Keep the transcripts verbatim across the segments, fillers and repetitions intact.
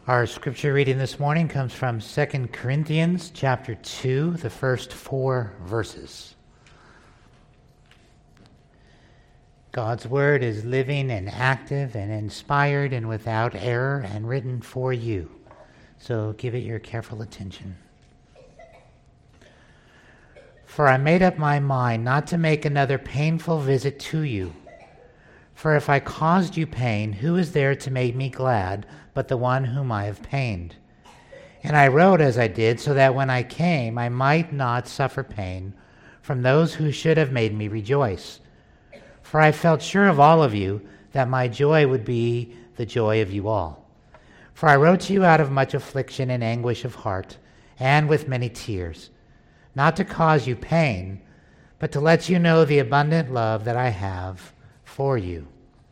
Our scripture reading this morning comes from Second Corinthians chapter two, the first four verses. God's word is living and active and inspired and without error and written for you. So give it your careful attention. For I made up my mind not to make another painful visit to you. For if I caused you pain, who is there to make me glad but the one whom I have pained? And I wrote as I did, so that when I came I might not suffer pain from those who should have made me rejoice. For I felt sure of all of you that my joy would be the joy of you all. For I wrote to you out of much affliction and anguish of heart, and with many tears, not to cause you pain, but to let you know the abundant love that I have for you.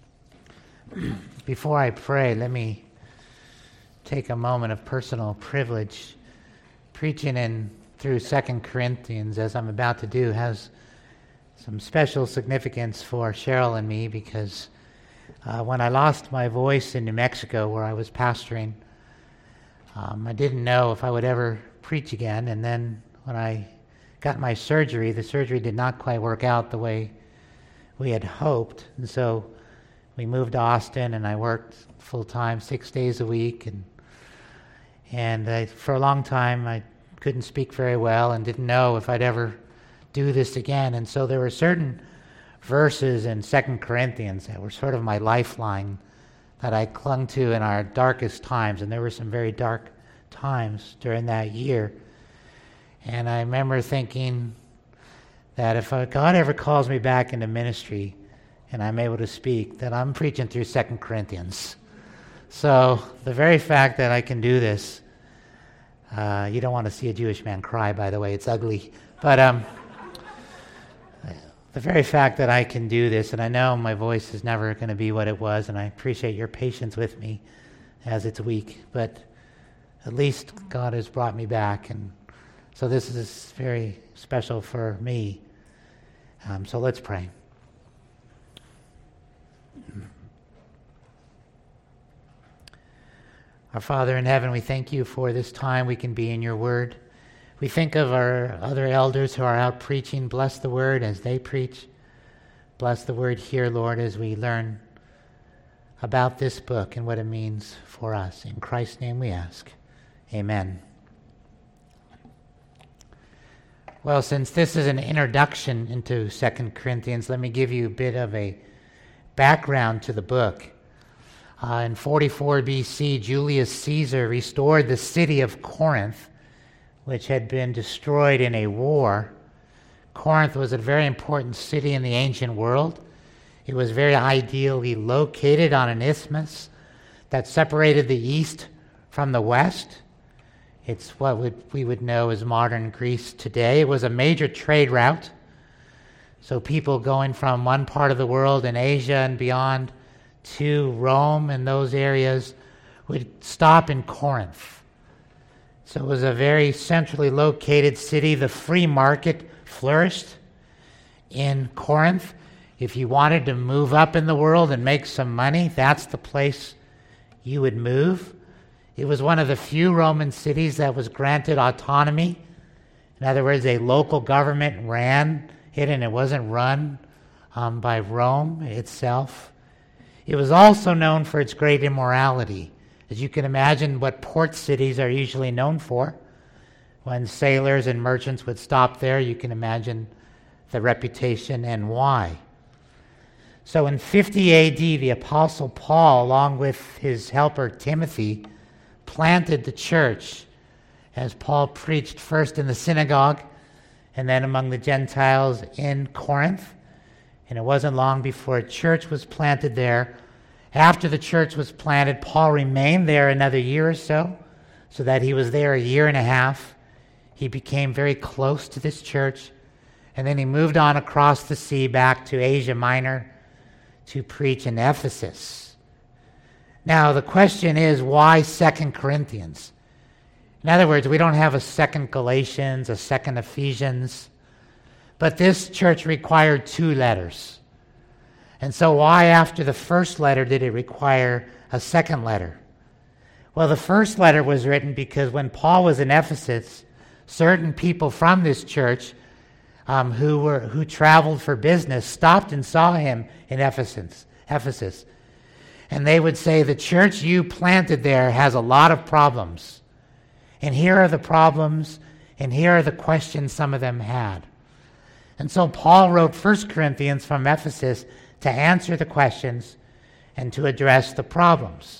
Before I pray, let me take a moment of personal privilege. Preaching in through Second Corinthians, as I'm about to do, has some special significance for Cheryl and me, because uh, when I lost my voice in New Mexico, where I was pastoring, um, I didn't know if I would ever preach again. And then when I got my surgery, the surgery did not quite work out the way we had hoped. And so we moved to Austin, and I worked full-time, six days a week. And and I, for a long time, I couldn't speak very well and didn't know if I'd ever do this again. And so there were certain verses in Second Corinthians that were sort of my lifeline that I clung to in our darkest times. And there were some very dark times during that year. And I remember thinking that if God ever calls me back into ministry and I'm able to speak, that I'm preaching through Second Corinthians. So the very fact that I can do this, uh, you don't want to see a Jewish man cry, by the way, it's ugly. But um, the very fact that I can do this, and I know my voice is never going to be what it was, and I appreciate your patience with me as it's weak, but at least God has brought me back, and so this is very special for me. Um, so let's pray. Our Father in heaven, we thank you for this time we can be in your word. We think of our other elders who are out preaching. Bless the word as they preach. Bless the word here, Lord, as we learn about this book and what it means for us. In Christ's name we ask. Amen. Well, since this is an introduction into Second Corinthians, let me give you a bit of a background to the book. Uh, in forty-four B C, Julius Caesar restored the city of Corinth, which had been destroyed in a war. Corinth was a very important city in the ancient world. It was very ideally located on an isthmus that separated the east from the west. It's what would, we would know as modern Greece today. It was a major trade route. So people going from one part of the world in Asia and beyond to Rome and those areas would stop in Corinth. So it was a very centrally located city. The free market flourished in Corinth. If you wanted to move up in the world and make some money, that's the place you would move. It was one of the few Roman cities that was granted autonomy. In other words, a local government ran it, and it wasn't run um, by Rome itself. It was also known for its great immorality. As you can imagine, what port cities are usually known for. When sailors and merchants would stop there, you can imagine the reputation and why. So in fifty A D, the Apostle Paul, along with his helper Timothy, planted the church as Paul preached first in the synagogue and then among the Gentiles in Corinth. And it wasn't long before a church was planted there. After the church was planted, Paul remained there another year or so, so that he was there a year and a half. He became very close to this church, and then he moved on across the sea back to Asia Minor to preach in Ephesus. Now, the question is, why Second Corinthians? In other words, we don't have a second Galatians, a second Ephesians, but this church required two letters. And so why after the first letter did it require a second letter? Well, the first letter was written because when Paul was in Ephesus, certain people from this church um, who were who traveled for business stopped and saw him in Ephesus. Ephesus. And they would say, the church you planted there has a lot of problems. And here are the problems, and here are the questions some of them had. And so Paul wrote First Corinthians from Ephesus to answer the questions and to address the problems.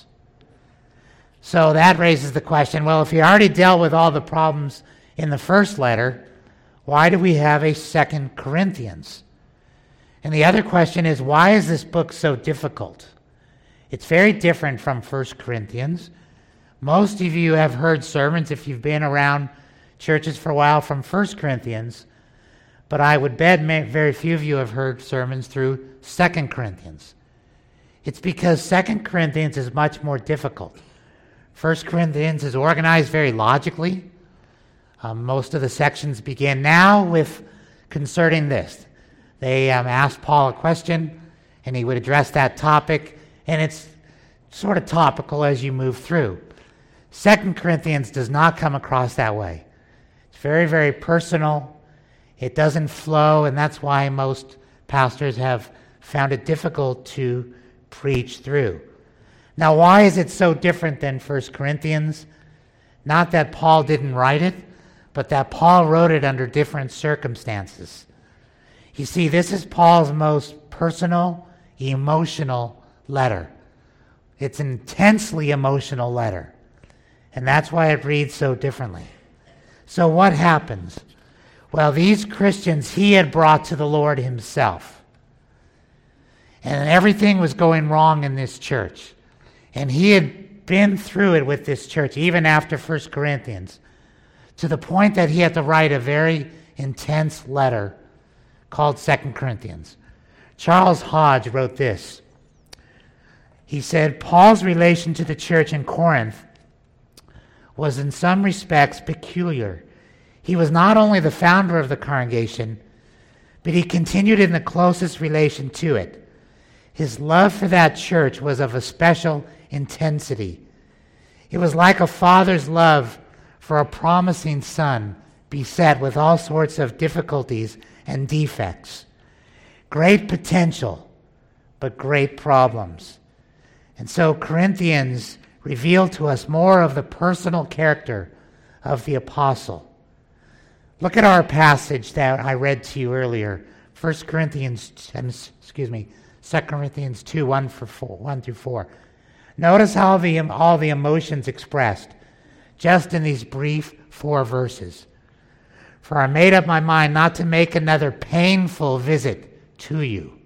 So that raises the question, well, if he already dealt with all the problems in the first letter, why do we have a Second Corinthians? And the other question is, why is this book so difficult? It's very different from First Corinthians. Most of you have heard sermons, if you've been around churches for a while, from First Corinthians, but I would bet very few of you have heard sermons through Second Corinthians. It's because Second Corinthians is much more difficult. First Corinthians is organized very logically. Um, most of the sections begin now with concerning this. They um, asked Paul a question, and he would address that topic, and it's sort of topical as you move through. Second Corinthians does not come across that way. It's very, very personal. It doesn't flow, and that's why most pastors have found it difficult to preach through. Now, why is it so different than First Corinthians? Not that Paul didn't write it, but that Paul wrote it under different circumstances. You see, this is Paul's most personal, emotional letter. It's an intensely emotional letter, and that's why it reads so differently. So what happens? Well, these Christians he had brought to the Lord himself. And everything was going wrong in this church. And he had been through it with this church, even after First Corinthians, to the point that he had to write a very intense letter called Second Corinthians. Charles Hodge wrote this. He said, Paul's relation to the church in Corinth was in some respects peculiar. He was not only the founder of the congregation, but he continued in the closest relation to it. His love for that church was of a special intensity. It was like a father's love for a promising son beset with all sorts of difficulties and defects. Great potential, but great problems. And so Corinthians reveal to us more of the personal character of the apostle. Look at our passage that I read to you earlier, First Corinthians, excuse me, Second Corinthians two, one through four. Notice how the all the emotions expressed, just in these brief four verses. For I made up my mind not to make another painful visit to you.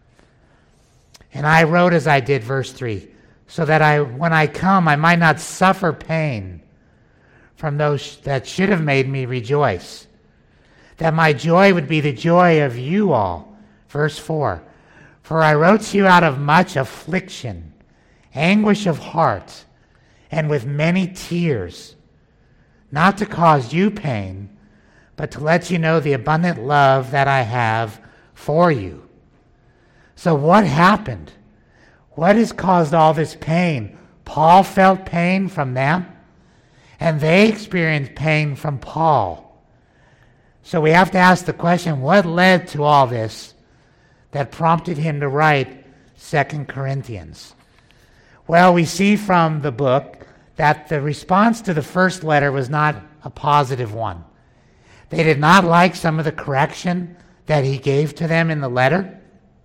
And I wrote as I did, verse three, so that I, when I come, I might not suffer pain from those that should have made me rejoice, that my joy would be the joy of you all. Verse four, for I wrote to you out of much affliction, anguish of heart, and with many tears, not to cause you pain, but to let you know the abundant love that I have for you. So what happened? What has caused all this pain? Paul felt pain from them, and they experienced pain from Paul. So we have to ask the question, what led to all this that prompted him to write Second Corinthians? Well, we see from the book that the response to the first letter was not a positive one. They did not like some of the correction that he gave to them in the letter.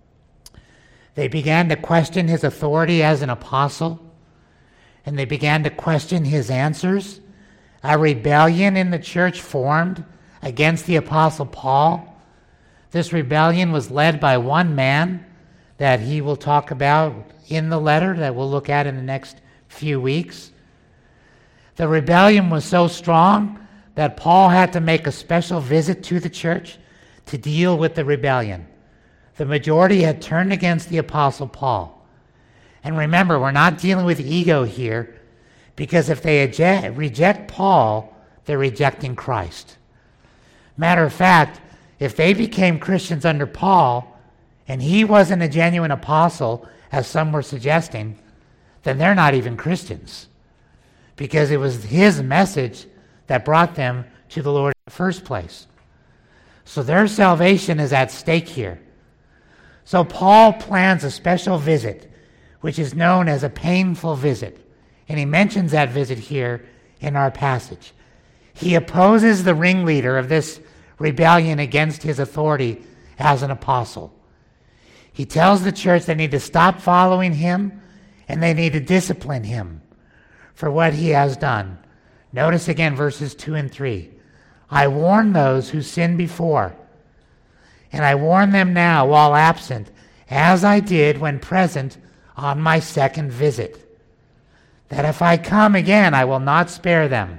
They began to question his authority as an apostle, and they began to question his answers. A rebellion in the church formed against the apostle Paul. This rebellion was led by one man that he will talk about in the letter that we'll look at in the next few weeks. The rebellion was so strong that Paul had to make a special visit to the church to deal with the rebellion. The majority had turned against the apostle Paul. And remember, we're not dealing with ego here, because if they eject, reject Paul, they're rejecting Christ. Matter of fact, if they became Christians under Paul, and he wasn't a genuine apostle, as some were suggesting, then they're not even Christians. because it was his message that brought them to the Lord in the first place. So their salvation is at stake here. So Paul plans a special visit, which is known as a painful visit. And he mentions that visit here in our passage. He opposes the ringleader of this rebellion against his authority as an apostle. He tells the church they need to stop following him and they need to discipline him for what he has done. Notice again verses two and three. I warn those who sinned before, and I warn them now while absent, as I did when present on my second visit, that if I come again, I will not spare them.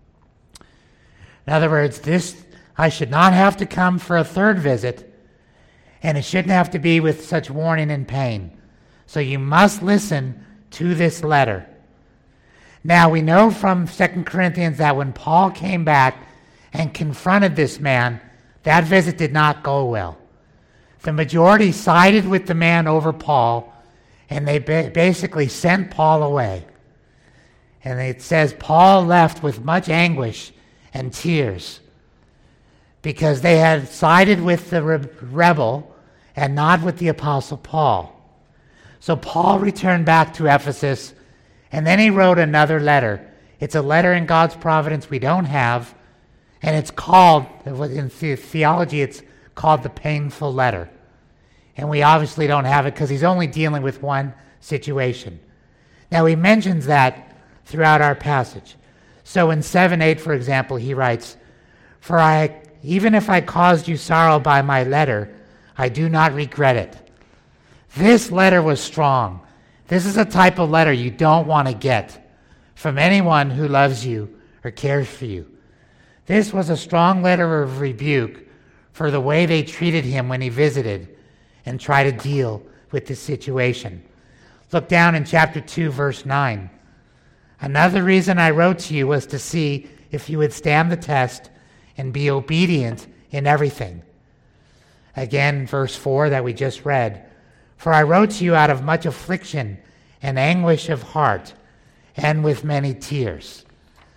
In other words, this I should not have to come for a third visit, and it shouldn't have to be with such warning and pain. So you must listen to this letter. Now we know from Second Corinthians that when Paul came back and confronted this man, that visit did not go well. The majority sided with the man over Paul, and they ba- basically sent Paul away. And it says Paul left with much anguish and tears because they had sided with the re- rebel and not with the Apostle Paul. So Paul returned back to Ephesus, and then he wrote another letter. It's a letter in God's providence we don't have, and it's called, in the- theology, it's called the painful letter. And we obviously don't have it because he's only dealing with one situation. Now he mentions that throughout our passage. So in seven eight, for example, he writes, For I, even if I caused you sorrow by my letter, I do not regret it. This letter was strong. This is a type of letter you don't want to get from anyone who loves you or cares for you. This was a strong letter of rebuke for the way they treated him when he visited and tried to deal with the situation. Look down in chapter two, verse nine. Another reason I wrote to you was to see if you would stand the test and be obedient in everything. Again, verse four that we just read. For I wrote to you out of much affliction and anguish of heart and with many tears.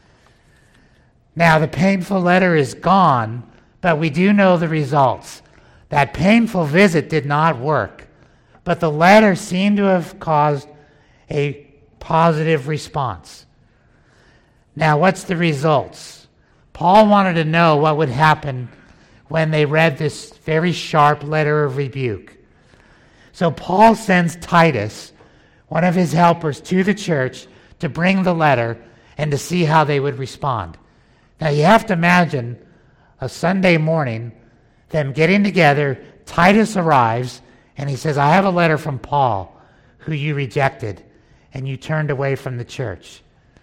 Now, the painful letter is gone, but we do know the results. That painful visit did not work, but the letter seemed to have caused a positive response. Now, what's the results? Paul wanted to know what would happen when they read this very sharp letter of rebuke. So Paul sends Titus, one of his helpers, to the church to bring the letter and to see how they would respond. Now, you have to imagine a Sunday morning, them getting together. Titus arrives, and he says, I have a letter from Paul, who you rejected, and you turned away from the church.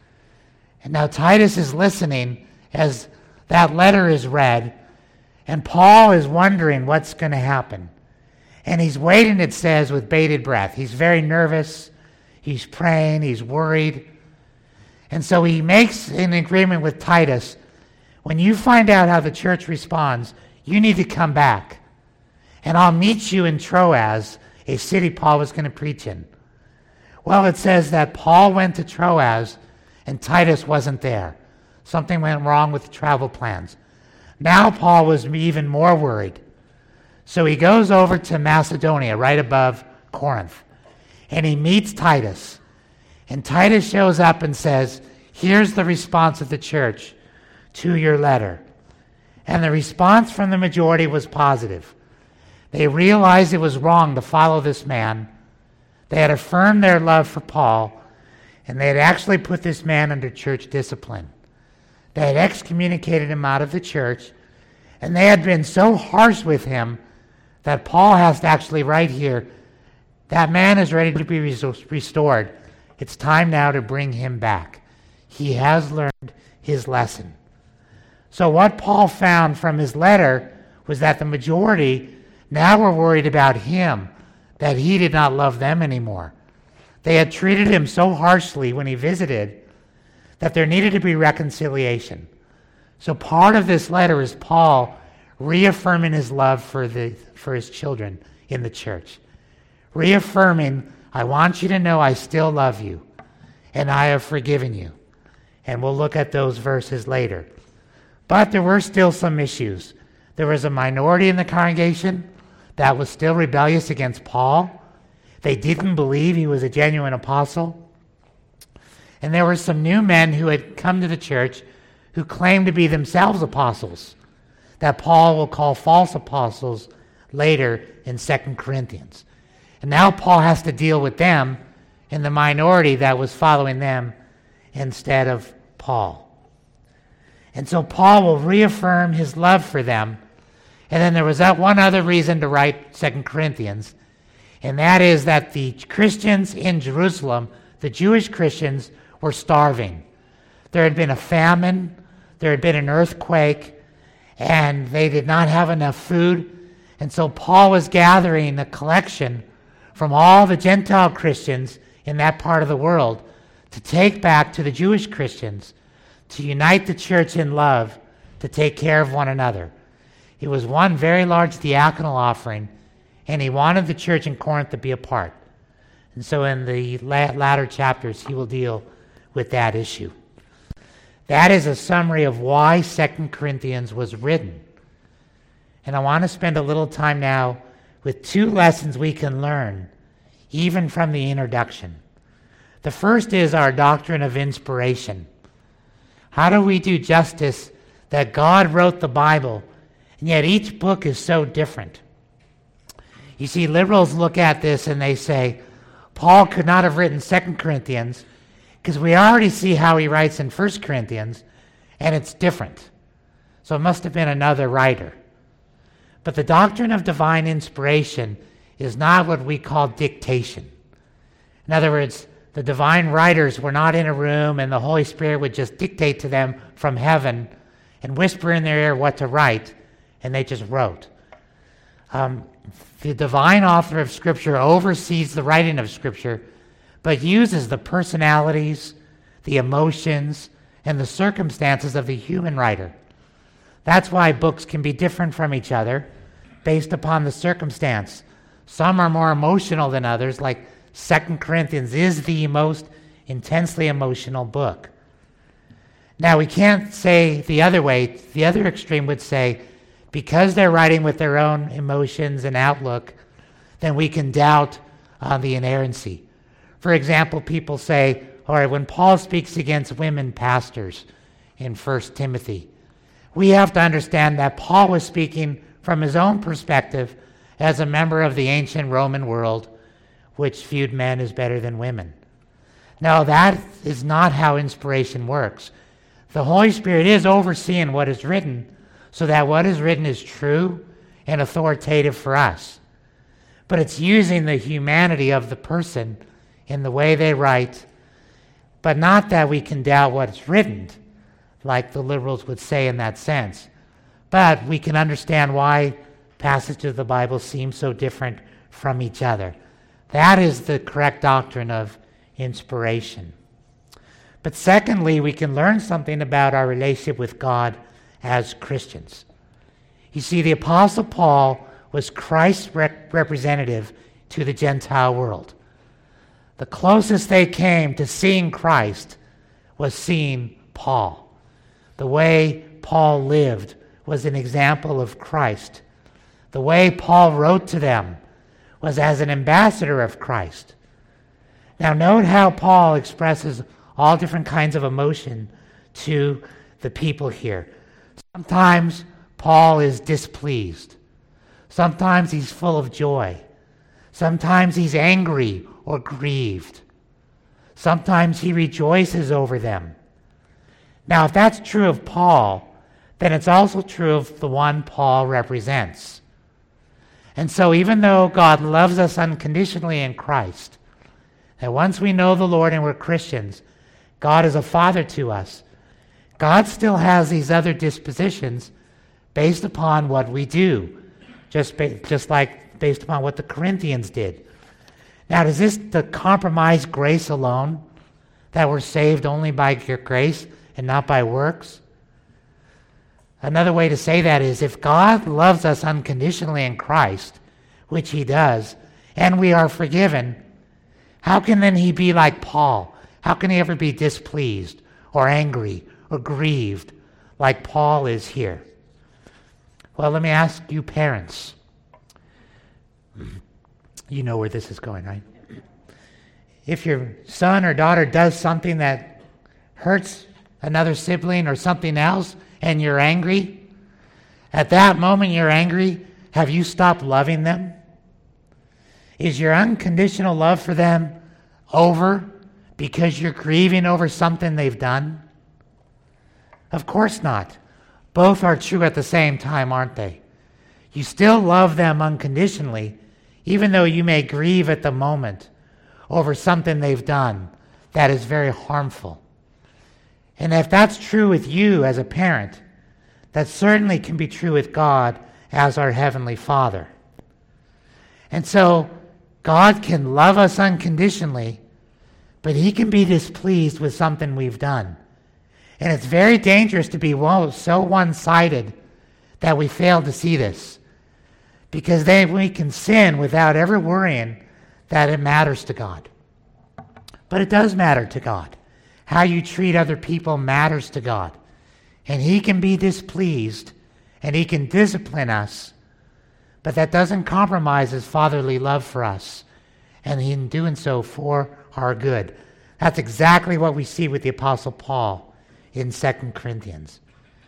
And now Titus is listening as that letter is read, and Paul is wondering what's going to happen. And he's waiting, it says, with bated breath. He's very nervous. He's praying. He's worried. And so he makes an agreement with Titus. When you find out how the church responds, you need to come back. And I'll meet you in Troas, a city Paul was going to preach in. Well, it says that Paul went to Troas and Titus wasn't there. Something went wrong with the travel plans. Now Paul was even more worried. So he goes over to Macedonia, right above Corinth, and he meets Titus. And Titus shows up and says, here's the response of the church to your letter. And the response from the majority was positive. They realized it was wrong to follow this man. They had affirmed their love for Paul, and they had actually put this man under church discipline. They had excommunicated him out of the church, and they had been so harsh with him that Paul has to actually write here, that man is ready to be restored. It's time now to bring him back. He has learned his lesson. So what Paul found from his letter was that the majority now were worried about him, that he did not love them anymore. They had treated him so harshly when he visited that there needed to be reconciliation. So part of this letter is Paul reaffirming his love for the for his children in the church. Reaffirming, I want you to know I still love you, and I have forgiven you. And we'll look at those verses later. But there were still some issues. There was a minority in the congregation that was still rebellious against Paul. They didn't believe he was a genuine apostle. And there were some new men who had come to the church who claimed to be themselves apostles, that Paul will call false apostles later in Second Corinthians. And now Paul has to deal with them and the minority that was following them instead of Paul. And so Paul will reaffirm his love for them. And then there was that one other reason to write Second Corinthians, and that is that the Christians in Jerusalem, the Jewish Christians, were starving. There had been a famine, there had been an earthquake, and they did not have enough food. And so Paul was gathering a collection from all the Gentile Christians in that part of the world to take back to the Jewish Christians, to unite the church in love, to take care of one another. It was one very large diaconal offering, and he wanted the church in Corinth to be a part. And so in the latter chapters, he will deal with that issue. That is a summary of why Second Corinthians was written. And I want to spend a little time now with two lessons we can learn, even from the introduction. The first is our doctrine of inspiration. How do we do justice that God wrote the Bible, and yet each book is so different? You see, liberals look at this and they say, Paul could not have written Second Corinthians because we already see how he writes in First Corinthians, and it's different. So it must have been another writer. But the doctrine of divine inspiration is not what we call dictation. In other words, the divine writers were not in a room and the Holy Spirit would just dictate to them from heaven and whisper in their ear what to write, and they just wrote. Um, the divine author of Scripture oversees the writing of Scripture, but uses the personalities, the emotions, and the circumstances of the human writer. That's why books can be different from each other based upon the circumstance. Some are more emotional than others, like Second Corinthians is the most intensely emotional book. Now, we can't say the other way. The other extreme would say, because they're writing with their own emotions and outlook, then we can doubt uh, the inerrancy. For example, people say, all right, when Paul speaks against women pastors in First Timothy, we have to understand that Paul was speaking from his own perspective as a member of the ancient Roman world, which viewed men as better than women. No, that is not how inspiration works. The Holy Spirit is overseeing what is written so that what is written is true and authoritative for us. But it's using the humanity of the person in the way they write, but not that we can doubt what's written, like the liberals would say in that sense. But we can understand why passages of the Bible seem so different from each other. That is the correct doctrine of inspiration. But secondly, we can learn something about our relationship with God as Christians. You see, the Apostle Paul was Christ's rep- representative to the Gentile world. The closest they came to seeing Christ was seeing Paul. The way Paul lived was an example of Christ. The way Paul wrote to them was as an ambassador of Christ. Now note how Paul expresses all different kinds of emotion to the people here. Sometimes Paul is displeased. Sometimes he's full of joy. Sometimes he's angry or grieved. Sometimes he rejoices over them. Now, if that's true of Paul, then it's also true of the one Paul represents. And so even though God loves us unconditionally in Christ, that once we know the Lord and we're Christians, God is a father to us, God still has these other dispositions based upon what we do, just, ba- just like based upon what the Corinthians did. Now, is this the compromised grace alone, that we're saved only by your grace and not by works? Another way to say that is, if God loves us unconditionally in Christ, which he does, and we are forgiven, how can then he be like Paul? How can he ever be displeased or angry or grieved like Paul is here. Well, let me ask you parents. You know where this is going, right? If your son or daughter does something that hurts another sibling or something else and you're angry, at that moment you're angry, have you stopped loving them? Is your unconditional love for them over because you're grieving over something they've done? Of course not. Both are true at the same time, aren't they? You still love them unconditionally, even though you may grieve at the moment over something they've done that is very harmful. And if that's true with you as a parent, that certainly can be true with God as our Heavenly Father. And so, God can love us unconditionally, but He can be displeased with something we've done. And it's very dangerous to be so one-sided that we fail to see this. Because then we can sin without ever worrying that it matters to God. But it does matter to God. How you treat other people matters to God. And He can be displeased and He can discipline us. But that doesn't compromise His fatherly love for us. And in doing so for our good. That's exactly what we see with the Apostle Paul in Second Corinthians.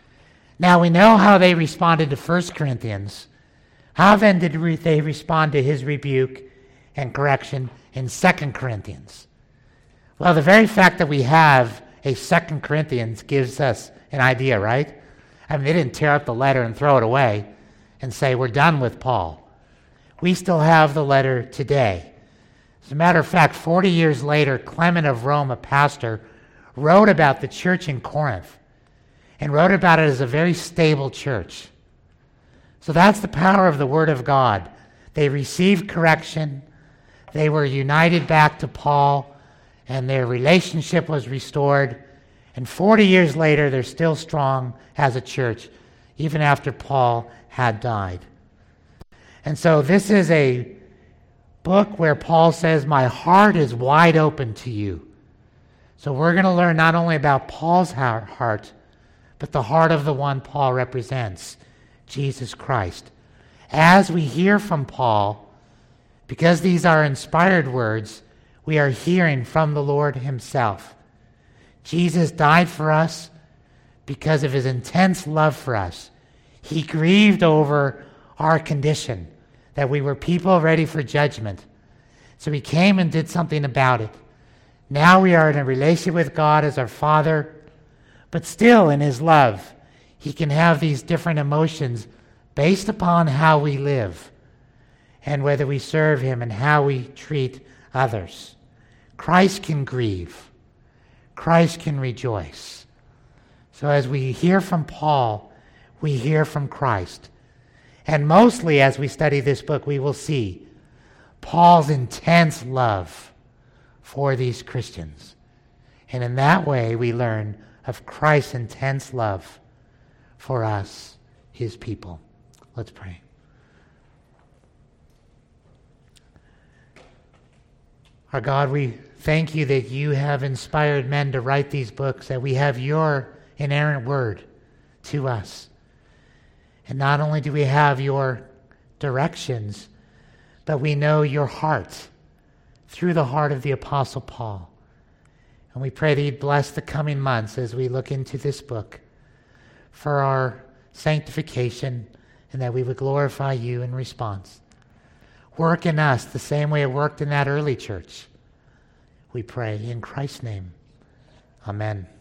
Now we know how they responded to First Corinthians. How then did they respond to his rebuke and correction in Second Corinthians? Well, the very fact that we have a Second Corinthians gives us an idea, right? I mean, they didn't tear up the letter and throw it away and say, we're done with Paul. We still have the letter today. As a matter of fact, forty years later, Clement of Rome, a pastor, wrote about the church in Corinth and wrote about it as a very stable church. So that's the power of the Word of God. They received correction. They were united back to Paul, and their relationship was restored. And forty years later, they're still strong as a church, even after Paul had died. And so this is a book where Paul says, my heart is wide open to you. So we're going to learn not only about Paul's heart, but the heart of the one Paul represents, Jesus Christ. As we hear from Paul, because these are inspired words, we are hearing from the Lord Himself. Jesus died for us because of His intense love for us. He grieved over our condition, that we were people ready for judgment. So He came and did something about it. Now we are in a relationship with God as our Father, but still in His love, He can have these different emotions based upon how we live and whether we serve Him and how we treat others. Christ can grieve. Christ can rejoice. So as we hear from Paul, we hear from Christ. And mostly as we study this book, we will see Paul's intense love for these Christians. And in that way, we learn of Christ's intense love for us, His people. Let's pray. Our God, we thank You that You have inspired men to write these books, that we have Your inerrant word to us. And not only do we have Your directions, but we know Your heart through the heart of the Apostle Paul. And we pray that You'd bless the coming months as we look into this book for our sanctification, and that we would glorify You in response. Work in us the same way it worked in that early church. We pray in Christ's name. Amen.